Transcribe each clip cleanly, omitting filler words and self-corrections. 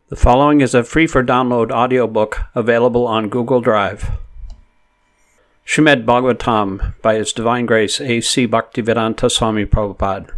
The following is a free-for-download audiobook available on Google Drive. Srimad Bhagavatam by His Divine Grace A.C. Bhaktivedanta Swami Prabhupada.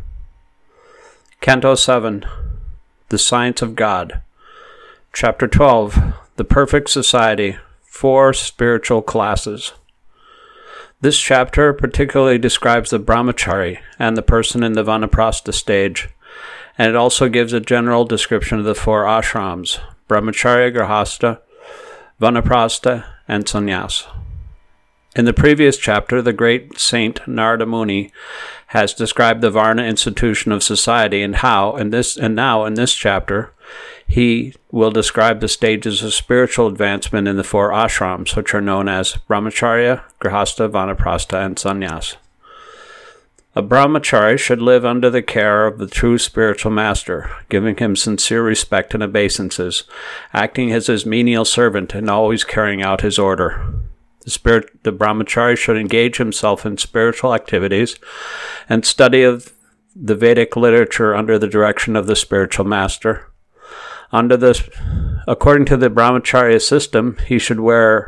Canto 7, The Science of God. Chapter 12, The Perfect Society, 4 Spiritual Classes. This chapter particularly describes the brahmachari and the person in the vanaprastha stage, and it also gives a general description of the 4 ashrams, brahmacharya, grihastha, vanaprastha, and sannyas. In the previous chapter, the great saint Narada Muni has described the Varna institution of society and how, now in this chapter, he will describe the stages of spiritual advancement in the 4 ashrams, which are known as brahmacharya, grihastha, vanaprastha, and sannyas. A brahmachari should live under the care of the true spiritual master, giving him sincere respect and obeisances, acting as his menial servant and always carrying out his order. The brahmachari should engage himself in spiritual activities and study of the Vedic literature under the direction of the spiritual master. According to the brahmacharya system, he should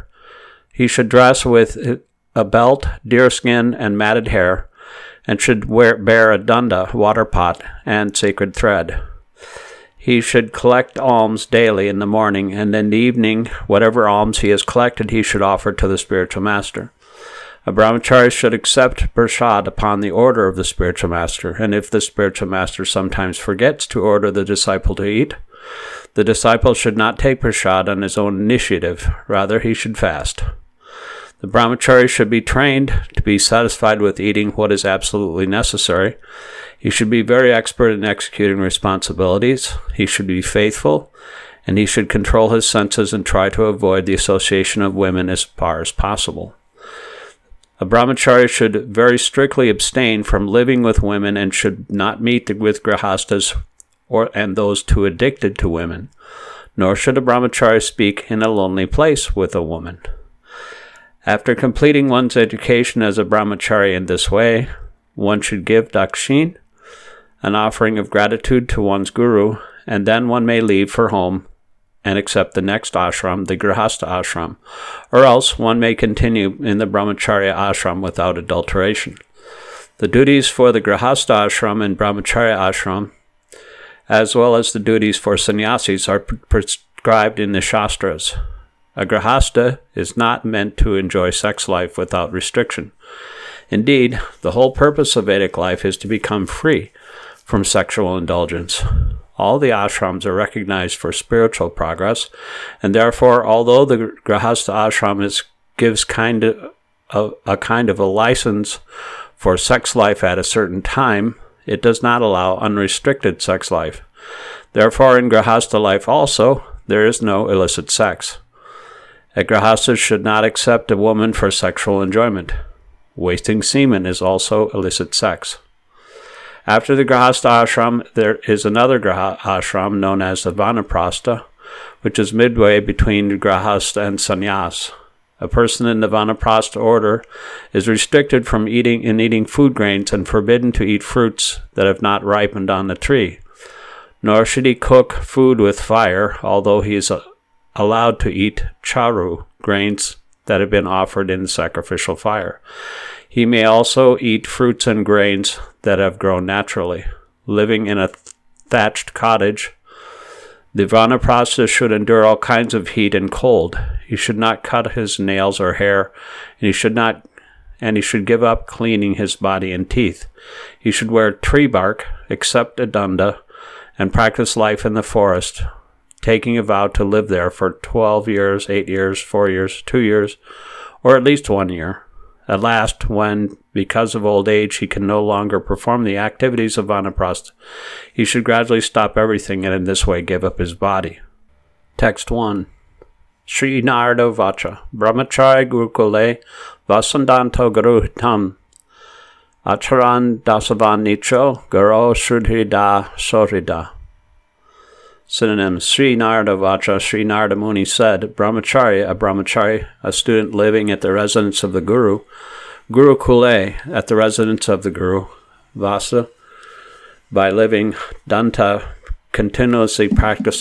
dress with a belt, deerskin, and matted hair, and should bear a danda, water pot, and sacred thread. He should collect alms daily in the morning, and in the evening, whatever alms he has collected, he should offer to the spiritual master. A brahmachari should accept prasad upon the order of the spiritual master, and if the spiritual master sometimes forgets to order the disciple to eat, the disciple should not take prasad on his own initiative. Rather, he should fast. The brahmachari should be trained to be satisfied with eating what is absolutely necessary. He should be very expert in executing responsibilities. He should be faithful, and he should control his senses and try to avoid the association of women as far as possible. A brahmachari should very strictly abstain from living with women and should not meet with grihastas and those too addicted to women. Nor should a brahmachari speak in a lonely place with a woman. After completing one's education as a brahmachari in this way, one should give dakshin, an offering of gratitude to one's guru, and then one may leave for home and accept the next ashram, the grihastha ashram, or else one may continue in the brahmacharya ashram without adulteration. The duties for the grihastha ashram and brahmacharya ashram, as well as the duties for sannyasis, are prescribed in the Shastras. A grihastha is not meant to enjoy sex life without restriction. Indeed, the whole purpose of Vedic life is to become free from sexual indulgence. All the ashrams are recognized for spiritual progress, and therefore, although the grihastha ashram gives a kind of a license for sex life at a certain time, it does not allow unrestricted sex life. Therefore, in grihastha life also, there is no illicit sex. A grihastha should not accept a woman for sexual enjoyment. Wasting semen is also illicit sex. After the grihastha ashram, there is another ashram known as the vanaprastha, which is midway between grihastha and sannyas. A person in the vanaprastha order is restricted from eating food grains and forbidden to eat fruits that have not ripened on the tree. Nor should he cook food with fire, although he is allowed to eat charu, grains that have been offered in sacrificial fire. He may also eat fruits and grains that have grown naturally. Living in a thatched cottage, the vanaprastha should endure all kinds of heat and cold. He should not cut his nails or hair, and he should give up cleaning his body and teeth. He should wear tree bark, accept a danda, and practice life in the forest, taking a vow to live there for 12 years, 8 years, 4 years, 2 years, or at least 1 year. At last, when, because of old age, he can no longer perform the activities of vanaprastha, he should gradually stop everything and in this way give up his body. Text 1. Sri Narada Vacha Brahmachari Gurukule Vasandanto Garuhitam Acharan Dasavan Nicho Garo Shrudhida Sorida. Synonyms: Sri Narada Vacha, Sri Narada Muni said, a brahmachari, a student living at the residence of the Guru, Gurukule, at the residence of the Guru, Vasa, by living, Danta, continuously practice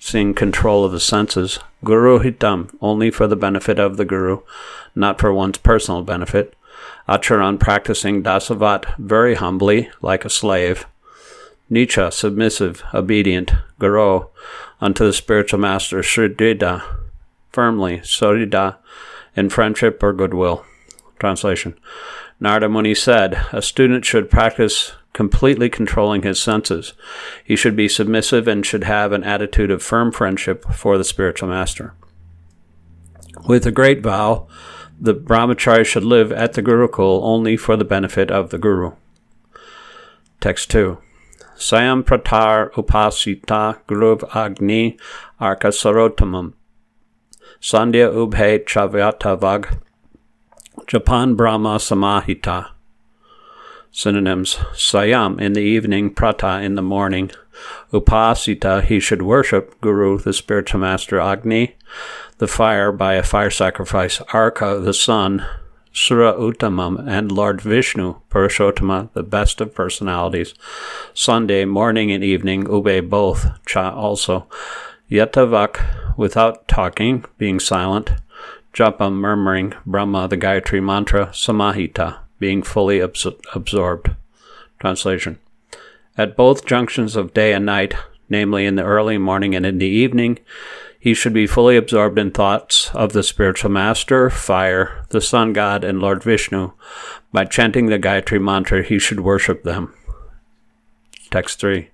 practicing control of the senses. Guru hitam, only for the benefit of the guru, not for one's personal benefit. Acharan, practicing dasavat, very humbly, like a slave. Nicha, submissive, obedient. Guru, unto the spiritual master. Shridida, firmly. Sorida, in friendship or goodwill. Translation. Narada Muni said, a student should practice completely controlling his senses. He should be submissive and should have an attitude of firm friendship for the spiritual master. With a great vow, the brahmachari should live at the Gurukul only for the benefit of the Guru. Text 2. Sayam pratar upasita guruv agni arka sarotamam sandhya ubhe chavyatavag Japan Brahma Samahita. Synonyms. Sayam, in the evening. Prata, in the morning. Upasita, he should worship Guru, the spiritual master. Agni, the fire, by a fire sacrifice. Arka, the sun. Sura Uttamam, and Lord Vishnu, Purushottama, the best of personalities. Sunday, morning and evening. Ube, both. Cha, also. Yatavak, without talking, being silent. Japa, murmuring. Brahma, the Gayatri mantra. Samahita, being fully absorbed. Translation. At both junctions of day and night, namely in the early morning and in the evening, he should be fully absorbed in thoughts of the spiritual master, fire, the sun god, and Lord Vishnu. By chanting the Gayatri mantra, he should worship them. Text 3.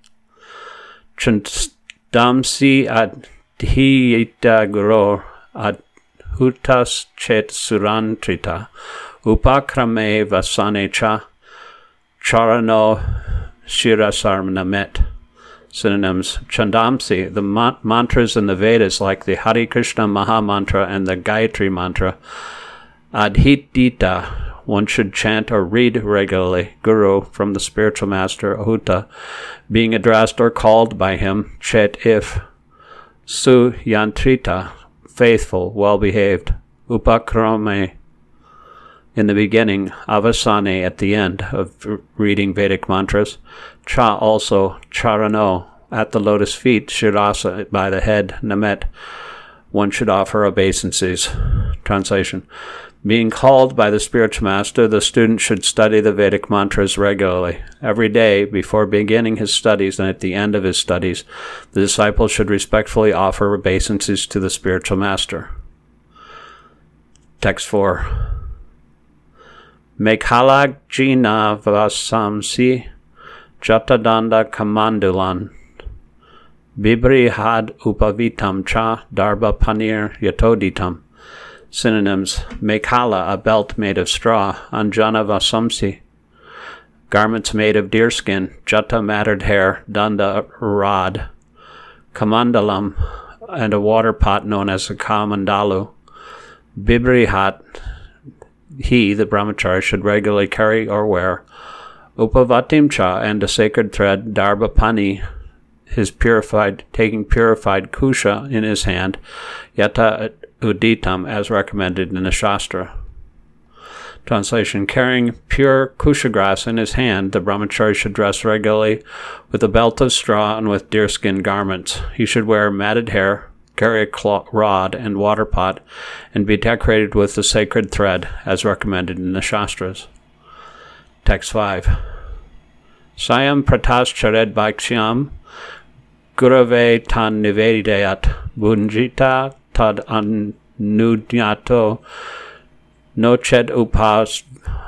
Chandamsi adhiyita guru adhutas chet surantrita upakrame vasane cha charano shirasarnamet. Synonyms. Chandamsi, the mantras in the Vedas like the Hare Krishna Maha Mantra and the Gayatri Mantra. Adhitita, one should chant or read regularly. Guru, from the spiritual master. Ahuta, being addressed or called by him. Chet, if. Suyantrita, faithful, well-behaved. Upakrame, in the beginning. Avasane, at the end of reading Vedic mantras. Cha, also. Charano, at the lotus feet. Shirasa, by the head. Namet, one should offer obeisances. Translation. Being called by the spiritual master, the student should study the Vedic mantras regularly. Every day, before beginning his studies and at the end of his studies, the disciple should respectfully offer obeisances to the spiritual master. Text 4. Mekhalajina vasamsi Jatadanda Kamandulan Bibrihad Upavitam Cha Darba Panir Yatoditam. Synonyms. Mekhala, a belt made of straw. Anjana Vasamsi, garments made of deerskin. Jata, matted hair. Danda, rod. Kamandalam, and a water pot known as a kamandalu. Bibrihat, he, the brahmachari, should regularly carry or wear. Upavatim cha, and a sacred thread. Darba pani, taking purified kusha in his hand. Yata uditam, as recommended in the Shastra. Translation. Carrying pure kusha grass in his hand, the brahmachari should dress regularly with a belt of straw and with deerskin garments. He should wear matted hair, carry a rod and water pot, and be decorated with the sacred thread, as recommended in the Shastras. Text 5. Sayam pratas chared bhakshyam gurave tan nivedayat bunjita tad anudyato noched upas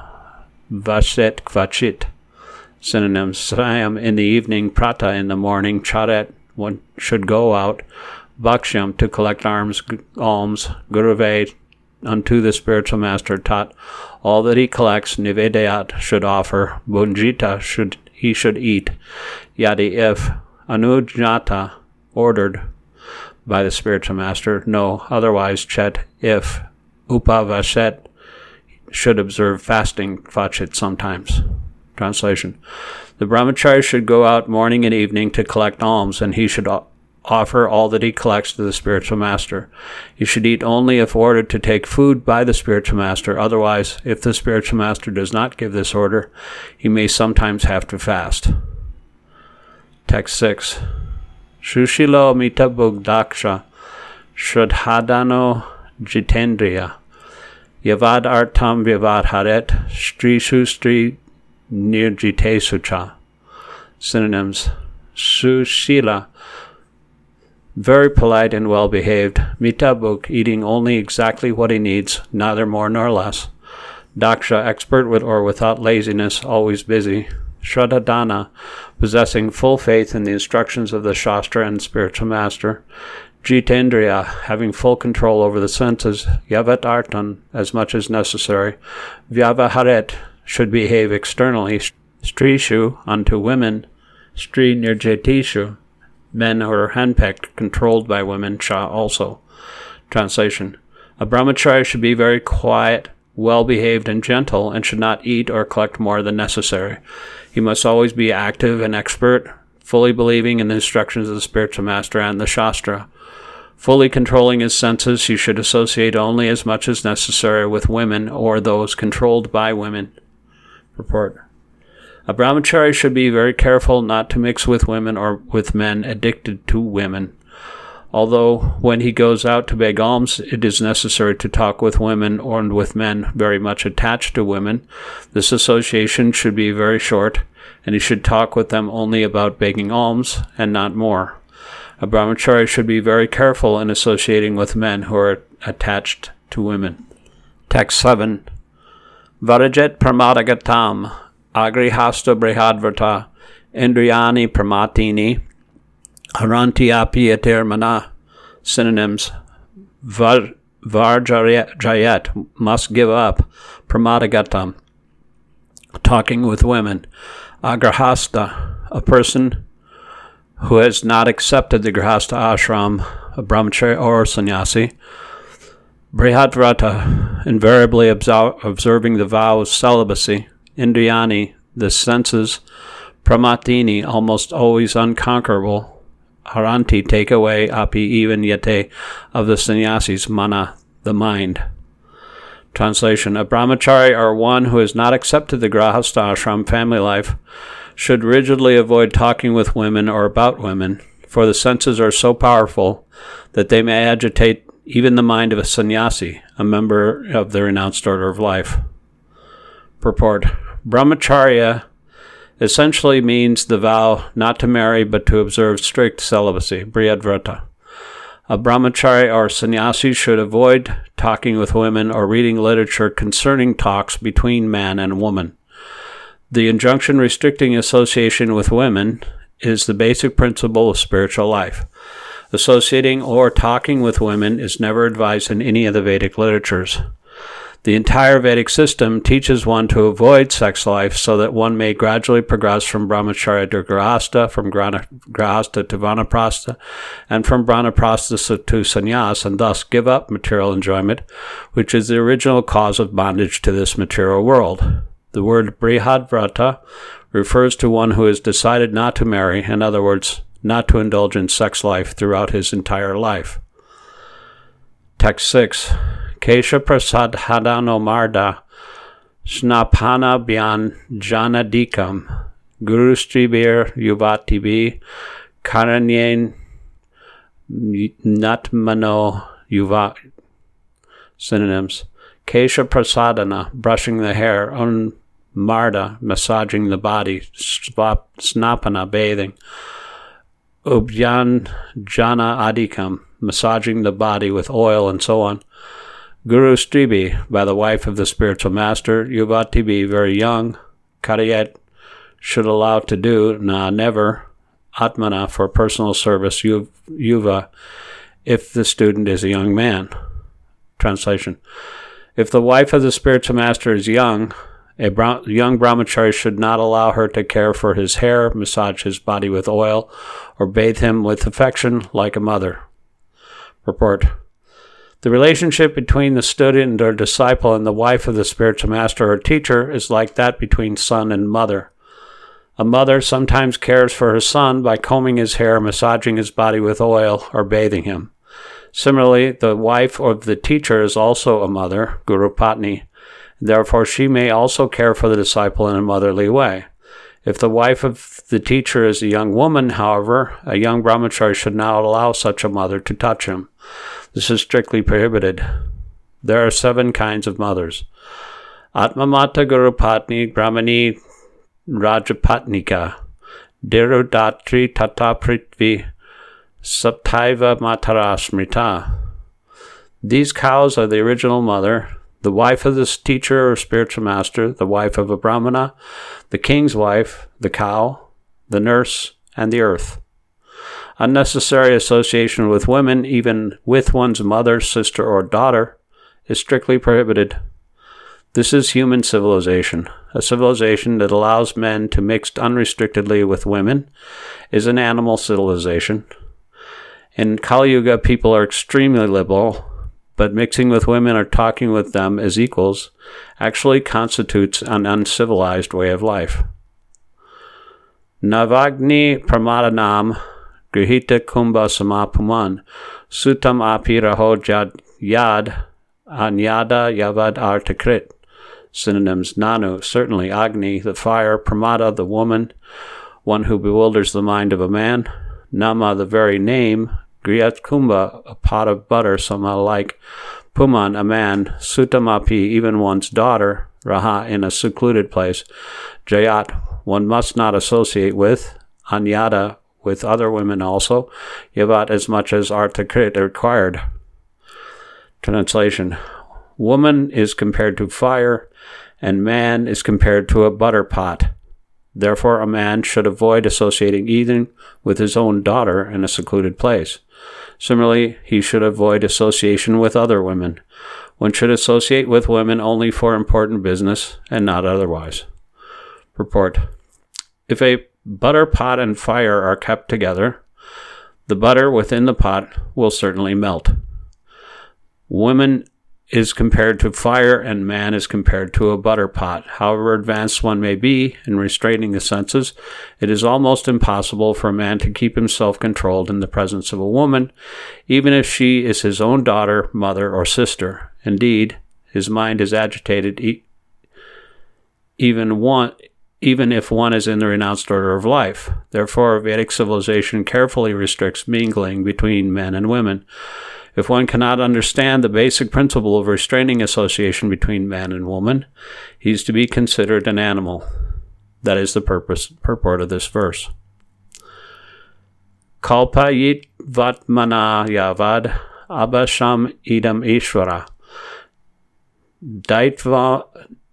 vaset kvachit. Synonyms. Sayam, in the evening. Prata, in the morning. Charet, one should go out. Bhakshyam, to collect alms. Gurave, unto the spiritual master. Tat, all that he collects. Nivedayat, should offer. Bunjita, he should eat. Yadi, if. Anujnata, ordered by the spiritual master. No, otherwise. Chet, if. Upavaset, should observe fasting. Vachit, sometimes. Translation. The brahmachari should go out morning and evening to collect alms, and he should offer all that he collects to the spiritual master. He should eat only if ordered to take food by the spiritual master. Otherwise, if the spiritual master does not give this order, he may sometimes have to fast. Text 6. Sushilo mitabug daksha, shradhadano jitendriya, yavad artam vyavad haret, strishu stri nirjitesucha. Synonyms: Sushila, very polite and well-behaved. Mitabuk, eating only exactly what he needs, neither more nor less. Daksha, expert with or without laziness, always busy. Shradhadana, possessing full faith in the instructions of the Shastra and spiritual master. Jitendriya, having full control over the senses. Yavat artan, as much as necessary. Vyavaharet, should behave externally. Strishu, unto women. Stri nirjatishu, men who are handpicked, controlled by women. Cha also. Translation: a brahmachari should be very quiet, well-behaved, and gentle, and should not eat or collect more than necessary. He must always be active and expert, fully believing in the instructions of the spiritual master and the Shastra. Fully controlling his senses, he should associate only as much as necessary with women or those controlled by women. Purport: a brahmachari should be very careful not to mix with women or with men addicted to women. Although when he goes out to beg alms, it is necessary to talk with women or with men very much attached to women, this association should be very short, and he should talk with them only about begging alms and not more. A brahmachari should be very careful in associating with men who are attached to women. Text 7. Varajet pramadagatam agrihasta brihadvrta indriyani pramatini haranti api etermana. Synonyms: Varjayat, must give up. Pramadagatam, talking with women. Agrahasta, a person who has not accepted the Grihastha ashram, a brahmachari or sannyasi. Brihadvrata, invariably observing the vow of celibacy. Indriyani, the senses. Pramatini, almost always unconquerable. Haranti, take away. Api, even. Yete, of the sannyasis. Mana, the mind. Translation: a brahmachari, or one who has not accepted the Grihastha ashram family life, should rigidly avoid talking with women or about women, for the senses are so powerful that they may agitate even the mind of a sannyasi, a member of the renounced order of life. Purport: brahmacharya essentially means the vow not to marry but to observe strict celibacy, brihadvrata. A brahmachari or sannyasi should avoid talking with women or reading literature concerning talks between man and woman. The injunction restricting association with women is the basic principle of spiritual life. Associating or talking with women is never advised in any of the Vedic literatures. The entire Vedic system teaches one to avoid sex life so that one may gradually progress from brahmacharya to grihastha, from grihastha to vanaprastha, and from vanaprastha to sannyas, and thus give up material enjoyment, which is the original cause of bondage to this material world. The word brihadvrata refers to one who has decided not to marry, in other words, not to indulge in sex life throughout his entire life. Text 6. Kesha prasad hadano marda snapana byan janadikam gurustribir yuvatibi karanyen natmano yuva. Synonyms: Kesha prasadana, brushing the hair. Marda, massaging the body. Snapana, bathing. Ubhyan jana adikam, massaging the body with oil and so on. Guru Stribi, by the wife of the spiritual master. Yuvatibi, very young. Karayet, should allow to do. Na, never. Atmana, for personal service. Yuva, if the student is a young man. Translation: if the wife of the spiritual master is young, a young brahmachari should not allow her to care for his hair, massage his body with oil, or bathe him with affection like a mother. Purport: the relationship between the student or disciple and the wife of the spiritual master or teacher is like that between son and mother. A mother sometimes cares for her son by combing his hair, massaging his body with oil, or bathing him. Similarly, the wife of the teacher is also a mother, Guru Patni. Therefore, she may also care for the disciple in a motherly way. If the wife of the teacher is a young woman, however, a young brahmachari should not allow such a mother to touch him. This is strictly prohibited. There are 7 kinds of mothers. Atmamata Gurupatni Brahmani Rajapatnika Dirudatri Tata Prithvi Saptaiva Matara Smrita. These cows are the original mother, the wife of this teacher or spiritual master, the wife of a brahmana, the king's wife, the cow, the nurse, and the earth. Unnecessary association with women, even with one's mother, sister, or daughter, is strictly prohibited. This is human civilization. A civilization that allows men to mix unrestrictedly with women is an animal civilization. In Kali Yuga, people are extremely liberal, but mixing with women or talking with them as equals actually constitutes an uncivilized way of life. Navagni pramadanam grihita kumbha samapuman sutam api raho yad anyada yavad artakrit. Synonyms: Nanu, certainly; Agni, the fire; Pramada, the woman, one who bewilders the mind of a man; Nama, the very name; Griyat Kumbha, a pot of butter, somehow like; Puman, a man; Sutamapi, even one's daughter; Raha, in a secluded place; Jayat, one must not associate with; Anyada, with other women also; Yavat, as much as Artakrit required. Translation: Woman is compared to fire, and man is compared to a butter pot. Therefore, a man should avoid associating even with his own daughter in a secluded place. Similarly, he should avoid association with other women. One should associate with women only for important business and not otherwise. Purport: If a butter pot and fire are kept together, the butter within the pot will certainly melt. Woman is compared to fire, and man is compared to a butter pot. However advanced one may be in restraining the senses, it is almost impossible for a man to keep himself controlled in the presence of a woman, even if she is his own daughter, mother, or sister. Indeed, his mind is agitated even if one is in the renounced order of life. Therefore, Vedic civilization carefully restricts mingling between men and women. If one cannot understand the basic principle of restraining association between man and woman, he is to be considered an animal. That is the purport of this verse. Kalpayit vatmana yavad abasham idam ishvara daitam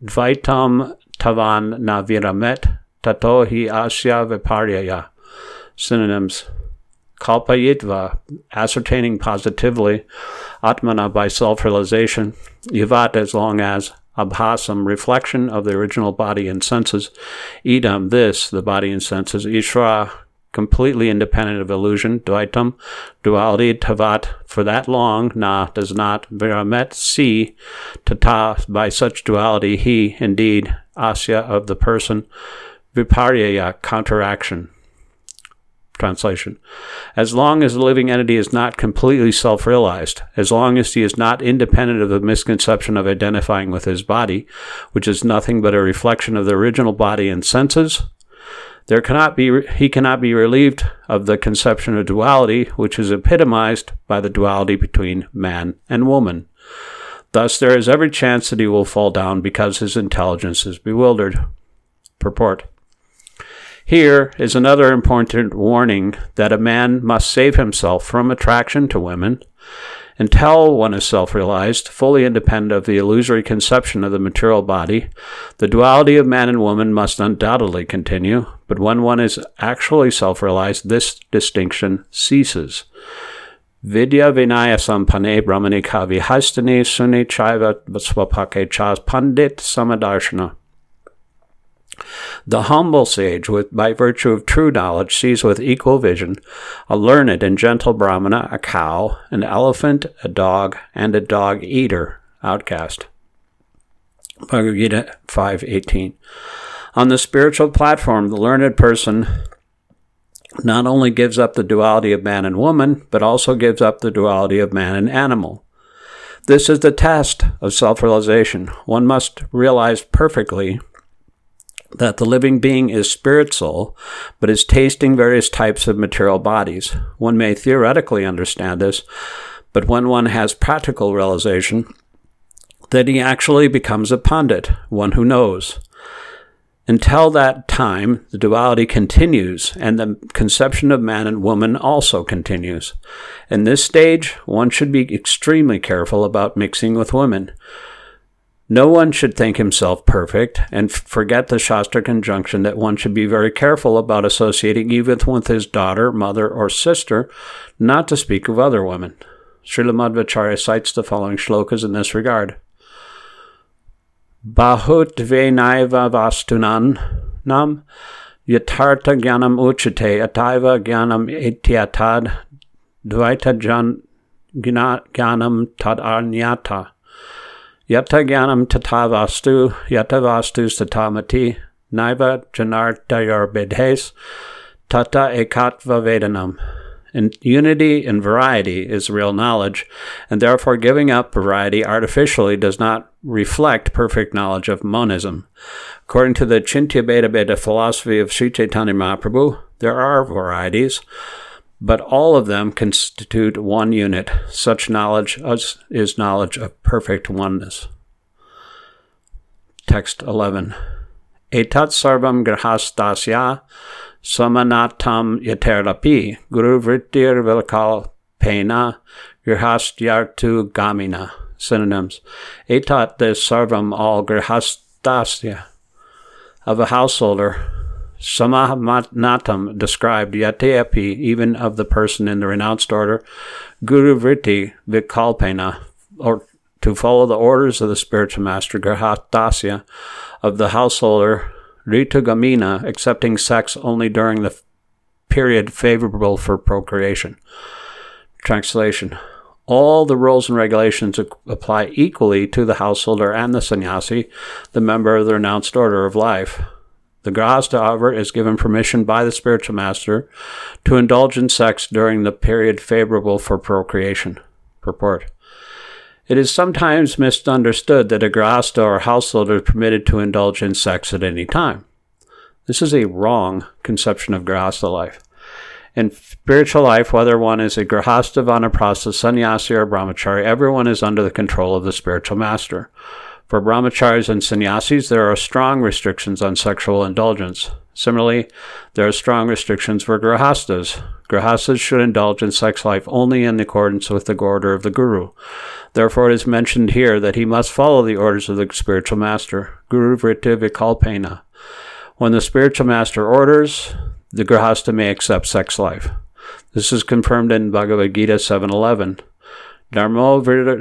tavan na viramet tato hi asya viparyaya. Synonyms: Kalpayitva, ascertaining positively; Atmana, by self-realization; Yavat, as long as; Abhasam, reflection of the original body and senses; Idam, this, the body and senses; Ishvara, completely independent of illusion; Dvaitam, duality; Tavat, for that long; Na, does not; Viramet, see; Tata, by such duality; he, indeed; Asya, of the person; Viparyaya, counteraction. Translation: As long as the living entity is not completely self-realized, as long as he is not independent of the misconception of identifying with his body, which is nothing but a reflection of the original body and senses, he cannot be relieved of the conception of duality, which is epitomized by the duality between man and woman. Thus, there is every chance that he will fall down because his intelligence is bewildered. Purport: Here is another important warning that a man must save himself from attraction to women. Until one is self-realized, fully independent of the illusory conception of the material body, the duality of man and woman must undoubtedly continue, but when one is actually self-realized, this distinction ceases. Vidya vinaya sampane brahmani kavi hastani suni chaiva svapake chas pandit samadarshana. The humble sage, by virtue of true knowledge, sees with equal vision a learned and gentle brahmana, a cow, an elephant, a dog, and a dog-eater, outcast. Bhagavad Gita 5:18. On the spiritual platform, the learned person not only gives up the duality of man and woman, but also gives up the duality of man and animal. This is the test of self-realization. One must realize perfectly that the living being is spirit soul, but is tasting various types of material bodies. One may theoretically understand this, but when one has practical realization, then he actually becomes a pandit, one who knows. Until that time, the duality continues, and the conception of man and woman also continues. In this stage, one should be extremely careful about mixing with women. No one should think himself perfect, and forget the Shastra conjunction that one should be very careful about associating even with his daughter, mother, or sister, not to speak of other women. Srila Madhvacharya cites the following shlokas in this regard. Bahut venaiva vastunan nam yatartha jnanam uchate ataiva jnanam etyatad dvaita jnanam tad arnyata yata jnanam tata vastu yata vastu satamati naiva janartayor bedhes tata ekatva vedanam. And unity and variety is real knowledge, and therefore giving up variety artificially does not reflect perfect knowledge of monism. According to the Chintya Bheda philosophy of Sri Chaitanya Mahaprabhu, there are varieties, but all of them constitute one unit. Such knowledge is knowledge of perfect oneness. Text 11. Etat sarvam grahastasya samanatam yaterapi guru vrittir vilkalpena grihastyartu gamina. Synonyms. Etat, this sarvam, all grihastasya, of a householder. Samanatam, described. Yateapi, even of the person in the renounced order. Guru vritti vikalpena, or to follow the orders of the spiritual master. Grihastasya, of the householder. Ritugamina, accepting sex only during the period favorable for procreation. Translation. All the rules and regulations apply equally to the householder and the sannyasi, the member of the renounced order of life. The grahasta, however, is given permission by the spiritual master to indulge in sex during the period favorable for procreation. Purport. It is sometimes misunderstood that a grahasta or householder is permitted to indulge in sex at any time. This is a wrong conception of grahasta life. In spiritual life, whether one is a grahasta, vanaprastha, sannyasi, or brahmachari, everyone is under the control of the spiritual master. For brahmacharis and sannyasis, there are strong restrictions on sexual indulgence. Similarly, there are strong restrictions for grahastas. Grahastas should indulge in sex life only in accordance with the order of the guru. Therefore, it is mentioned here that he must follow the orders of the spiritual master. Guru vritti vikalpena. When the spiritual master orders, the grahasta may accept sex life. This is confirmed in Bhagavad Gita 7.11. Dharmo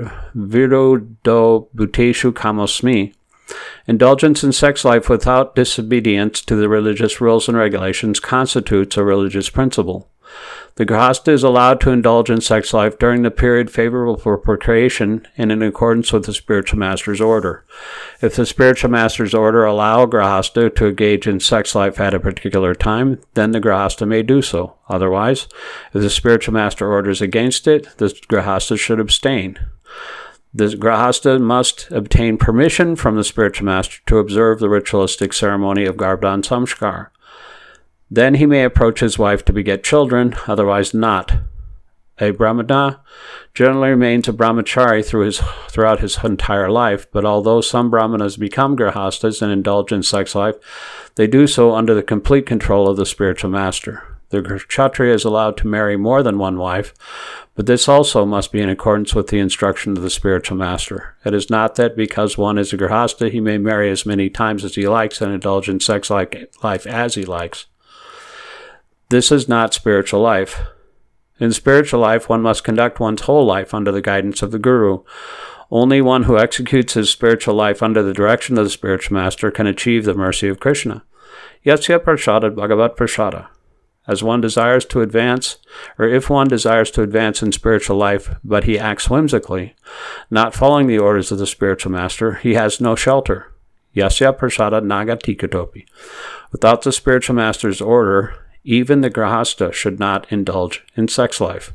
virodo bhuteshu kamosmi. Indulgence in sex life without disobedience to the religious rules and regulations constitutes a religious principle. The grahasta is allowed to indulge in sex life during the period favorable for procreation and in accordance with the spiritual master's order. If the spiritual master's order allow a grahasta to engage in sex life at a particular time, then the grahasta may do so. Otherwise, if the spiritual master orders against it, the grahasta should abstain. The grahasta must obtain permission from the spiritual master to observe the ritualistic ceremony of Garbhadan Samskar. Then he may approach his wife to beget children, otherwise not. A brahmana generally remains a brahmachari throughout his entire life, but although some brahmanas become grahastas and indulge in sex life, they do so under the complete control of the spiritual master. The kshatriya is allowed to marry more than one wife, but this also must be in accordance with the instruction of the spiritual master. It is not that because one is a grahasta, he may marry as many times as he likes and indulge in sex life as he likes. This is not spiritual life. In spiritual life, one must conduct one's whole life under the guidance of the guru. Only one who executes his spiritual life under the direction of the spiritual master can achieve the mercy of Krishna. Yasya prasada bhagavat prasada. As one desires to advance, or if one desires to advance in spiritual life, but he acts whimsically, not following the orders of the spiritual master, he has no shelter. Yasya prasada nagati katopi. Without the spiritual master's order, even the grahasta should not indulge in sex life.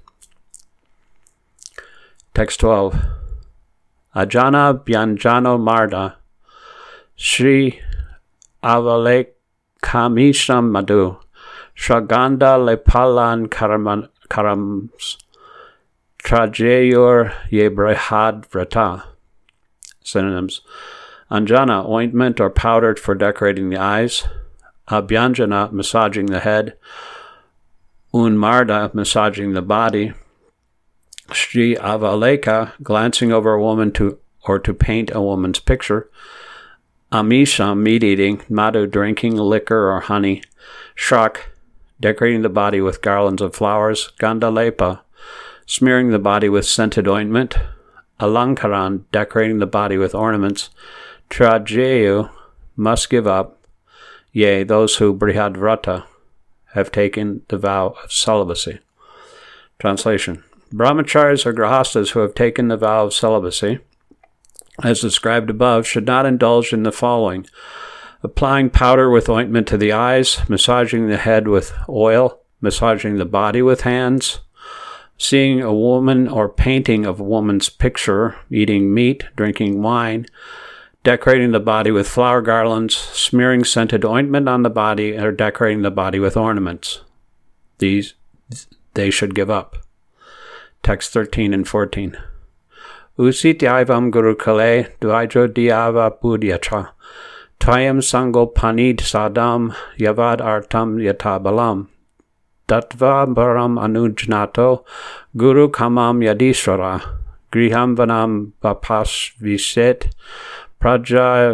Text 12. Ajana Bhyanjano Marda Shri avalekamisam madhu, shaganda lepalan karams, trajayur yebrahad vrata. Synonyms: anjana, ointment or powder for decorating the eyes; abhyanjana, massaging the head; unmarda, massaging the body; Shri avaleka, glancing over a woman to paint a woman's picture; amisham, meat eating; madhu, drinking liquor or honey; shak, decorating the body with garlands of flowers; gandalepa, smearing the body with scented ointment; alankaran, decorating the body with ornaments; trajayu, must give up; yea, those who brihadvrata, have taken the vow of celibacy. Translation: Brahmacharis or grahastas who have taken the vow of celibacy, as described above, should not indulge in the following: applying powder with ointment to the eyes, massaging the head with oil, massaging the body with hands, seeing a woman or painting of a woman's picture, eating meat, drinking wine, decorating the body with flower garlands, smearing scented ointment on the body, or decorating the body with ornaments. These they should give up. Text 13 and 14. Usityaivam gurukale dvaijo diava budyacha Tvayam sango panid sadam yavad artam yatabalam Datva baram anujnato guru kamam yadishvara griham vanam vapas viset pravrajat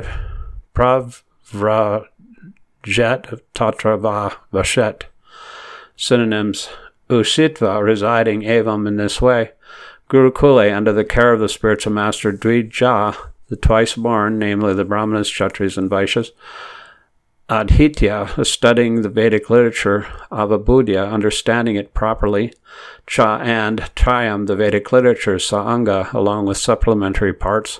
tatrava vashet. Synonyms: Usitva, residing evam, in this way; Gurukule, under the care of the spiritual master; Dvija, the twice born, namely the Brahmanas, Kshatris, and Vaishyas; Adhitya, studying the Vedic literature; Avabudya, understanding it properly; Cha, and Trayam, the Vedic literature; Saanga, along with supplementary parts;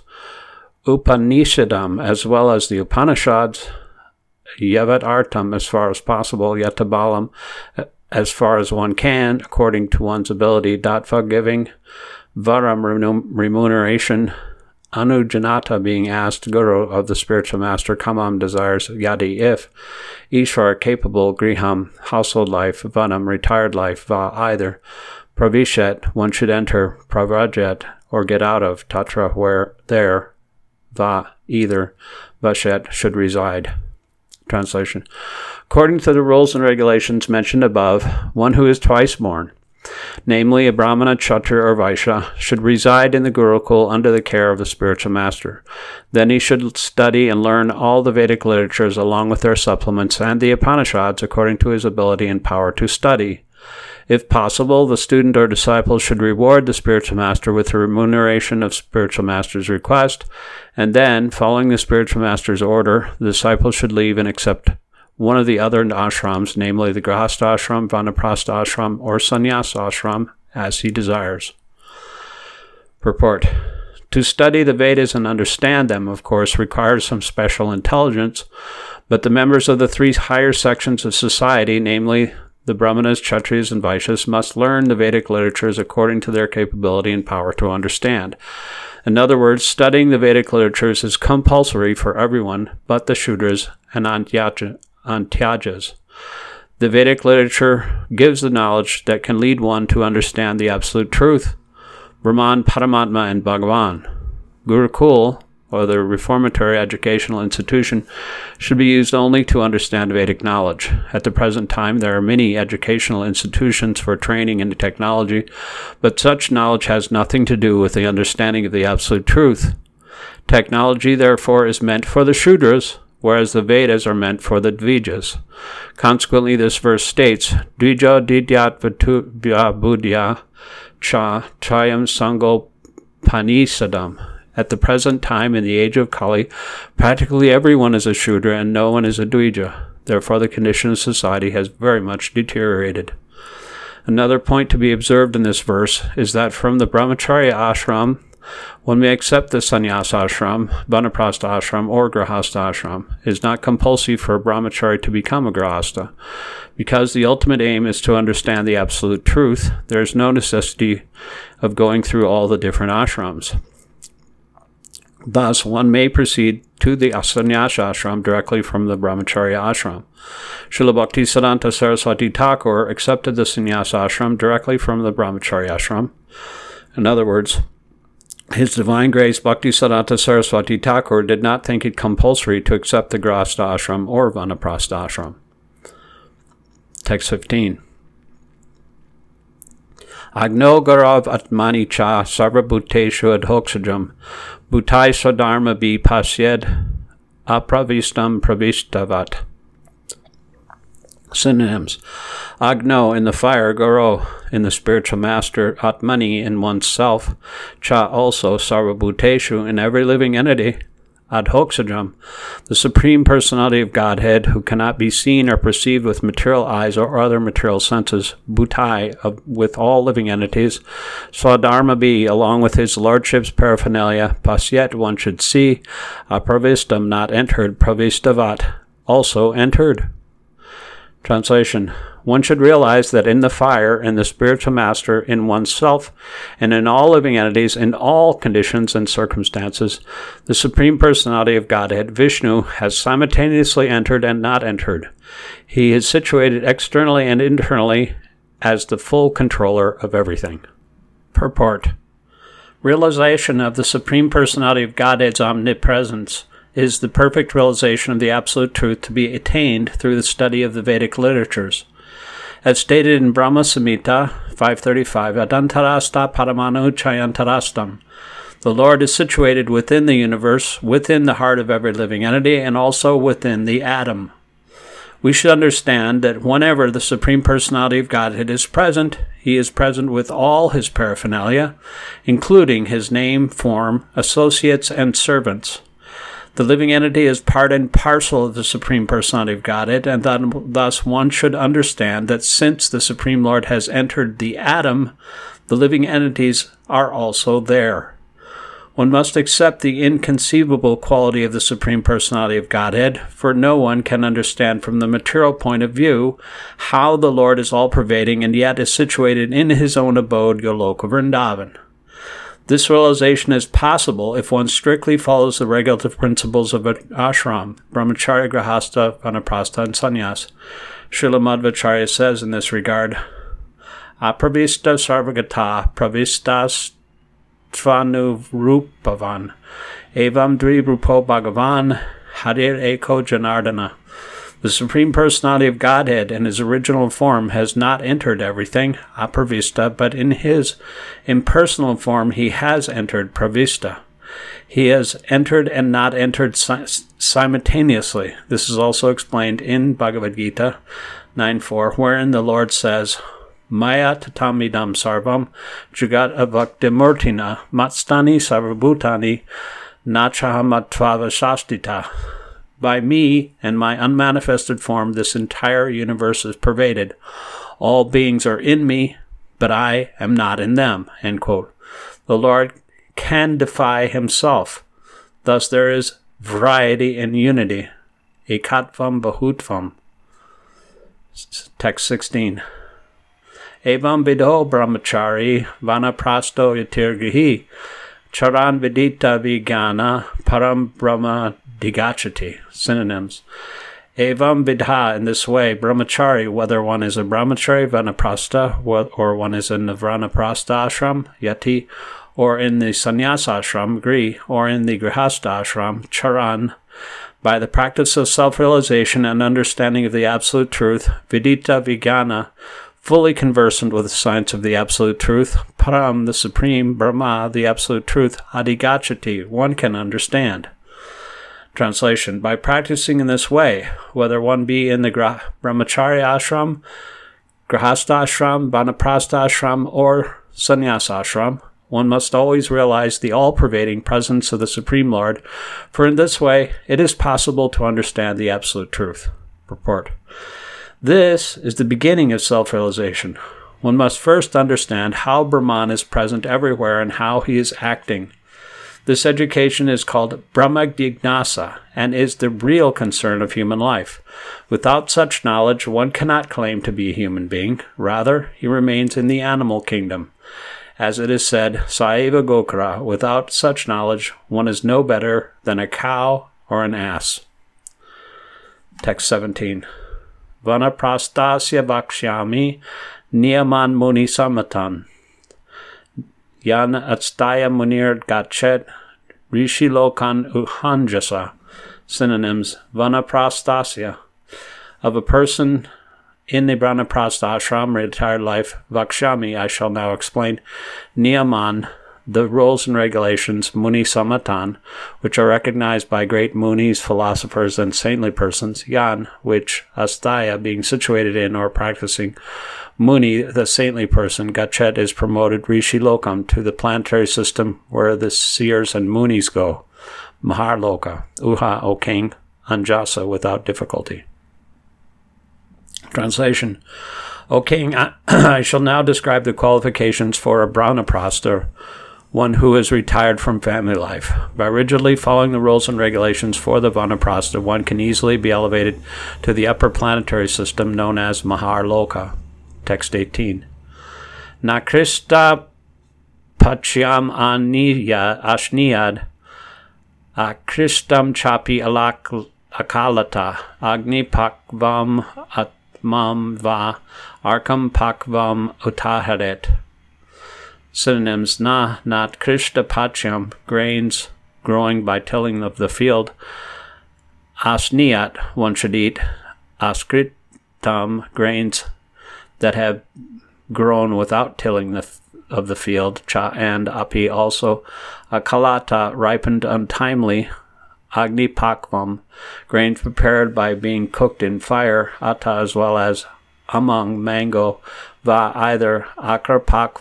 Upanishadam, as well as the Upanishads; Yavat Artam, as far as possible; Yatabalam, as far as one can, according to one's ability; Datva, giving; Varam, remuneration; Anujanata, being asked; Guru, of the spiritual master; Kamam, desires; Yadi, if; Ishvara, capable; Griham, household life; Vanam, retired life; Va, either; Pravishet, one should enter; Pravrajat, or get out of; Tatra, where; there; Va, either; Vashet, should reside. Translation: According to the rules and regulations mentioned above, one who is twice born, namely a Brahmana, Kshatriya, or Vaishya, should reside in the Gurukul under the care of the spiritual master. Then he should study and learn all the Vedic literatures along with their supplements and the Upanishads according to his ability and power to study. If possible, the student or disciple should reward the spiritual master with the remuneration of spiritual master's request, and then, following the spiritual master's order, the disciple should leave and accept one of the other ashrams, namely the Grahastha ashram, Vanaprastha ashram, or Sannyasa ashram, as he desires. Purport: To study the Vedas and understand them, of course, requires some special intelligence, but the members of the three higher sections of society, namely the Brahmanas, Kshatriyas, and Vaishyas, must learn the Vedic literatures according to their capability and power to understand. In other words, studying the Vedic literatures is compulsory for everyone but the Shudras and Antyajas. The Vedic literature gives the knowledge that can lead one to understand the absolute truth, Brahman, Paramatma, and Bhagavan. Gurukul, or the reformatory educational institution, should be used only to understand Vedic knowledge. At the present time, there are many educational institutions for training in technology, but such knowledge has nothing to do with the understanding of the absolute truth. Technology, therefore, is meant for the Shudras, whereas the Vedas are meant for the Dvijas. Consequently, this verse states, Dvija didyat budya cha chayam sango panisadam. At the present time, in the age of Kali, practically everyone is a Shudra and no one is a Dvija. Therefore, the condition of society has very much deteriorated. Another point to be observed in this verse is that from the Brahmacharya ashram, one may accept the Sannyasa ashram, Vanaprastha ashram, or Grahastha ashram. It is not compulsory for a Brahmachari to become a Grahastha. Because the ultimate aim is to understand the absolute truth, there is no necessity of going through all the different ashrams. Thus, one may proceed to the sannyasa ashram directly from the brahmacharya ashram. Srila Bhaktisiddhanta Saraswati Thakur accepted the sannyasa ashram directly from the brahmacharya ashram. In other words, His Divine Grace Bhaktisiddhanta Saraswati Thakur did not think it compulsory to accept the grahastha ashram or vanaprastha ashram. Text 15. Agno Garav Atmani Cha Sarvabhuteshu Adhoksajam Bhutai Swadharma Bi Pasyed Apravistam Pravistavat. Synonyms. Agno, in the fire, Garo, in the spiritual master, Atmani, in oneself, Cha, also, Sarvabhuteshu, in every living entity, Adhoksajam, the Supreme Personality of Godhead, who cannot be seen or perceived with material eyes or other material senses, Bhutai, with all living entities, Swadharma Bi, along with his Lordship's paraphernalia, Pasyet, one should see, Apravistam, not entered, Pravistavat, also entered. Translation. One should realize that in the fire, in the spiritual master, in oneself, and in all living entities, in all conditions and circumstances, the Supreme Personality of Godhead, Vishnu, has simultaneously entered and not entered. He is situated externally and internally as the full controller of everything. Purport. Realization of the Supreme Personality of Godhead's omnipresence is the perfect realization of the Absolute Truth to be attained through the study of the Vedic literatures. As stated in Brahma Samhita 535, Adantarasta Paramanu Chayantarastam. The Lord is situated within the universe, within the heart of every living entity, and also within the atom. We should understand that whenever the Supreme Personality of Godhead is present, He is present with all His paraphernalia, including His name, form, associates, and servants. The living entity is part and parcel of the Supreme Personality of Godhead, and thus one should understand that since the Supreme Lord has entered the atom, the living entities are also there. One must accept the inconceivable quality of the Supreme Personality of Godhead, for no one can understand from the material point of view how the Lord is all-pervading and yet is situated in His own abode, Goloka Vrindavan. This realization is possible if one strictly follows the regulative principles of ashram, brahmacharya, grahastha, vanaprastha, and sannyas. Srila Madhvacharya says in this regard, Apravista sarvagata pravistas tvanurupavan evam dvirupo bhagavan harir eko janardana. The Supreme Personality of Godhead in His original form has not entered everything, apravista, but in His impersonal form He has entered, pravista. He has entered and not entered simultaneously. This is also explained in Bhagavad Gita 9.4, wherein the Lord says, Maya tatamidam sarvam jugat avaktimurtina matstani sarvabhutani nachahamattvavashastita. By me and my unmanifested form, this entire universe is pervaded. All beings are in me, but I am not in them. End quote. The Lord can defy Himself. Thus there is variety in unity. Ekatvam bahutvam. Text 16. Evam vidho brahmachari vanaprasto yatirgrihi charan vidita vijnana param brahma digachati. Synonyms. Evam vidha, in this way, brahmachari, whether one is a brahmachari, vanaprastha, or one is in the vanaprastha ashram, yati, or in the sannyasa ashram, gri, or in the grihastha ashram, charan, by the practice of self-realization and understanding of the Absolute Truth, vidita vijnana, fully conversant with the science of the Absolute Truth, param, the Supreme, Brahma, the Absolute Truth, adigachati, one can understand. Translation. By practicing in this way, whether one be in the brahmacharya ashram, grahastha ashram, vanaprastha ashram, or sannyasa ashram, one must always realize the all-pervading presence of the Supreme Lord, for in this way it is possible to understand the Absolute Truth. Purport. This is the beginning of self-realization. One must first understand how Brahman is present everywhere and how he is acting. This education is called Brahma-Jignasa and is the real concern of human life. Without such knowledge, one cannot claim to be a human being. Rather, he remains in the animal kingdom. As it is said, Saiva Gokra, without such knowledge, one is no better than a cow or an ass. Text 17. Vanaprastasya vakshyami niyaman muni samatan. Yan atstaya munir gachet rishilokan uhanjasa. Synonyms: Vanaprastasya, of a person in the Vanaprastha ashram, retired life. Vakshami, I shall now explain. Niyaman, the rules and regulations. Muni samatan, which are recognized by great munis, philosophers, and saintly persons. Yan, which astaya, being situated in or practicing. Muni, the saintly person. Gachet is promoted. Rishi lokam, to the planetary system where the seers and munis go. Maharloka, Uha, O king. Anjasa, without difficulty. Translation. O king, I shall now describe the qualifications for a Brahmaprastha, one who is retired from family life. By rigidly following the rules and regulations for the Vanaprastha, one can easily be elevated to the upper planetary system known as Maharloka. Text 18. Nakrista Pachyam Ashniyad Akristam Chapi Akalata Agni Pakvam Atmam Va Arkam Pakvam Utaharet. Synonyms: Na, not Krishta Pachyam, grains growing by tilling of the field. Asniyat, one should eat. Askritam, grains that have grown without tilling of the field. Cha and api, also. Akalata, ripened untimely. Agni pakvam, grains prepared by being cooked in fire. Ata, as well as among, mango. Va, either. Akar pakvam,